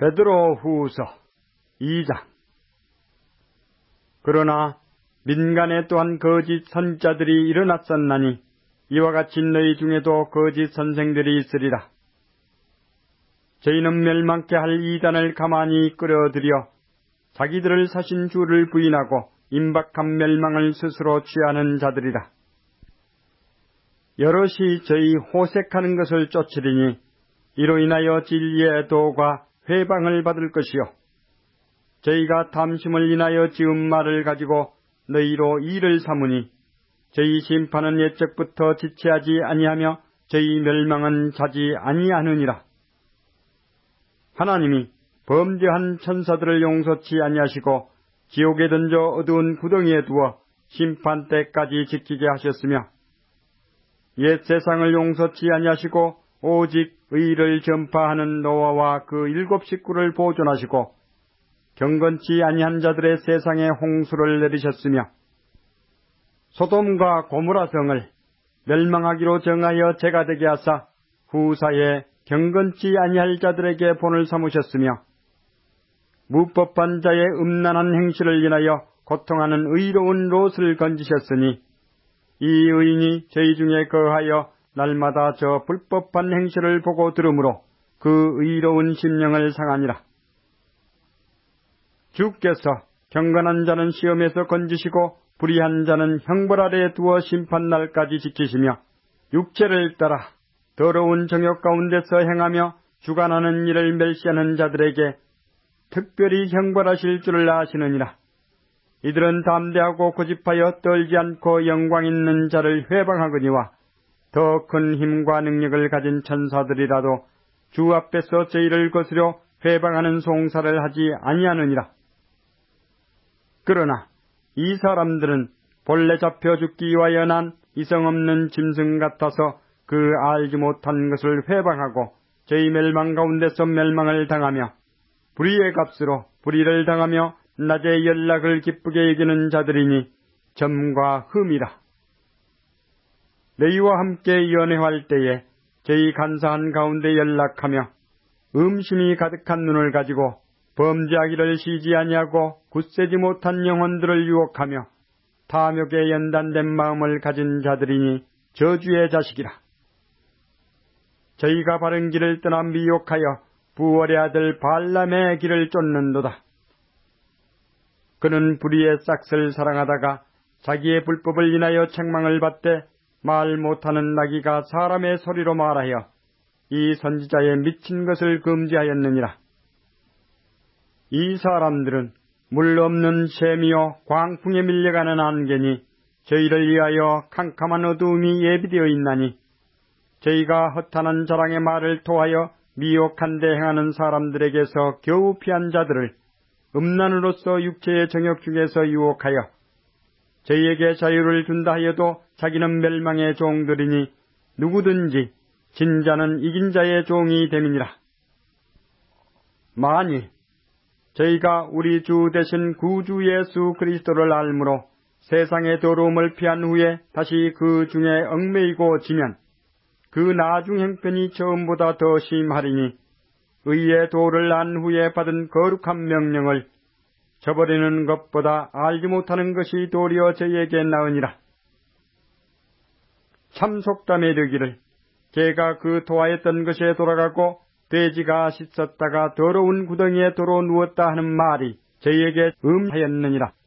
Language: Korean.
베드로후서 2장. 그러나 민간에 또한 거짓 선지자들이 일어났었나니 이와 같이 너희 중에도 거짓 선생들이 있으리라. 저희는 멸망케 할 이단을 가만히 끌어들여 자기들을 사신 주를 부인하고 임박한 멸망을 스스로 취하는 자들이라. 여럿이 저희 호색하는 것을 쫓으리니 이로 인하여 진리의 도가 회방을 받을 것이요, 저희가 탐심을 인하여 지은 말을 가지고 너희로 일을 삼으니 저희 심판은 옛적부터 지체하지 아니하며 저희 멸망은 자지 아니하느니라. 하나님이 범죄한 천사들을 용서치 아니하시고 지옥에 던져 어두운 구덩이에 두어 심판 때까지 지키게 하셨으며, 옛 세상을 용서치 아니하시고 오직 의를 전파하는 노아와 그 7 식구를 보존하시고 경건치 아니한 자들의 세상에 홍수를 내리셨으며, 소돔과 고모라 성을 멸망하기로 정하여 재가 되게 하사 후사에 경건치 아니할 자들에게 본을 삼으셨으며, 무법한 자의 음란한 행실을 인하여 고통하는 의로운 롯을 건지셨으니 이 의인이 저희 중에 거하여 날마다 저 불법한 행실을 보고 들으므로 그 의로운 심령을 상하니라. 주께서 경건한 자는 시험에서 건지시고 불의한 자는 형벌 아래에 두어 심판날까지 지키시며, 육체를 따라 더러운 정욕 가운데서 행하며 주관하는 일을 멸시하는 자들에게 특별히 형벌하실 줄을 아시느니라. 이들은 담대하고 고집하여 떨지 않고 영광 있는 자를 회방하거니와 더 큰 힘과 능력을 가진 천사들이라도 주 앞에서 저희를 거스려 회방하는 송사를 하지 아니하느니라. 그러나 이 사람들은 본래 잡혀 죽기 위하여 난 이성 없는 짐승 같아서 그 알지 못한 것을 회방하고 저희 멸망 가운데서 멸망을 당하며 불의의 값으로 불의를 당하며 낮에 연락을 기쁘게 여기는 자들이니 점과 흠이라. 너희와 함께 연회할 때에 저희 간사한 가운데 연락하며 음심이 가득한 눈을 가지고 범죄하기를 쉬지 아니하고 굳세지 못한 영혼들을 유혹하며 탐욕에 연단된 마음을 가진 자들이니 저주의 자식이라. 저희가 바른 길을 떠나 미혹하여 부월의 아들 발람의 길을 쫓는도다. 그는 불의의 싹을 사랑하다가 자기의 불법을 인하여 책망을 받되 말 못하는 나귀가 사람의 소리로 말하여 이 선지자의 미친 것을 금지하였느니라. 이 사람들은 물 없는 샘이요 광풍에 밀려가는 안개니 저희를 위하여 캄캄한 어두움이 예비되어 있나니, 저희가 허탄한 자랑의 말을 토하여 미혹한 데 행하는 사람들에게서 겨우 피한 자들을 음란으로서 육체의 정욕 중에서 유혹하여 저희에게 자유를 준다 하여도 자기는 멸망의 종들이니 누구든지 진자는 이긴 자의 종이 됨이니라. 만일 저희가 우리 주 대신 구주 예수 그리스도를 알므로 세상의 더러움을 피한 후에 다시 그 중에 얽매이고 지면 그 나중 형편이 처음보다 더 심하리니, 의의 도를 안 후에 받은 거룩한 명령을 저버리는 것보다 알지 못하는 것이 도리어 저희에게 나으니라. 참 속담에 이르기를 개가 그 토하였던 것에 돌아가고 돼지가 씻었다가 더러운 구덩이에 도로 누웠다 하는 말이 저희에게 음하였느니라.